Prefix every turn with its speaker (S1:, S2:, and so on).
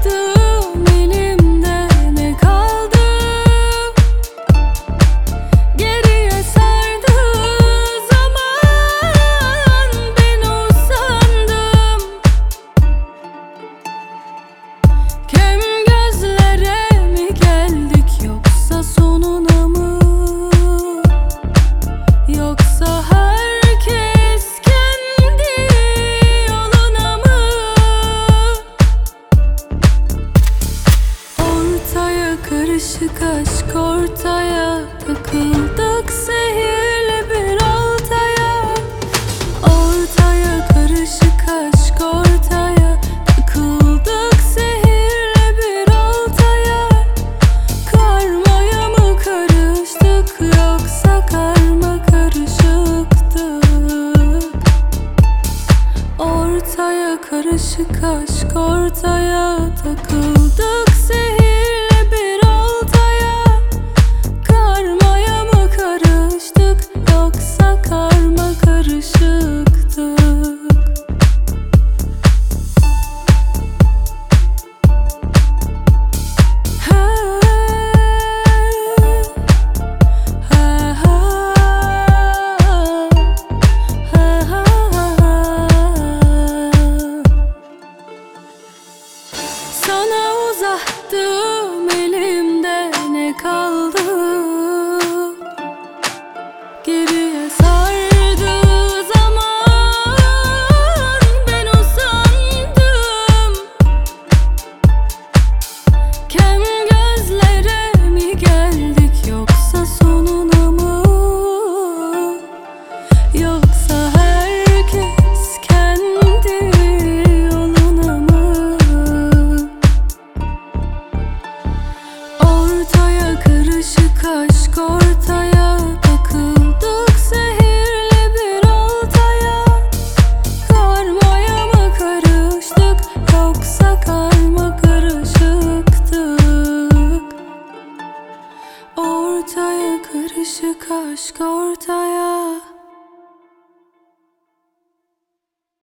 S1: uzattım, elimde ne kaldı? Geriye sardı zaman, ben usandım. Kem gözlere mi geldik, yoksa sonuna mı? Yoksa herkes kendi yoluna mı? Ortaya karışık aşk, ortaya takıldık sihirli bir oltaya. Ortaya karışık aşk, ortaya takıldık sihirli bir oltaya. Karmaya mı karıştık, yoksa karma karışıktık? Ortaya karışık aşk, ortaya takıldık sihirli bir oltaya. Karmaya mı karıştık, yoksa karma karışıktık? Sana uzattım, elimde ne kaldı? Geriye sardı zaman, ben usandım. Kem gözlere mi geldik, yoksa sonuna mı? Yoksa herkes kendi yoluna mı? Ortaya karışık aşk, ortaya takıldık sihirli bir oltaya. Karmaya mı karıştık, yoksa karma karışıktık? Ortaya karışık aşk, ortaya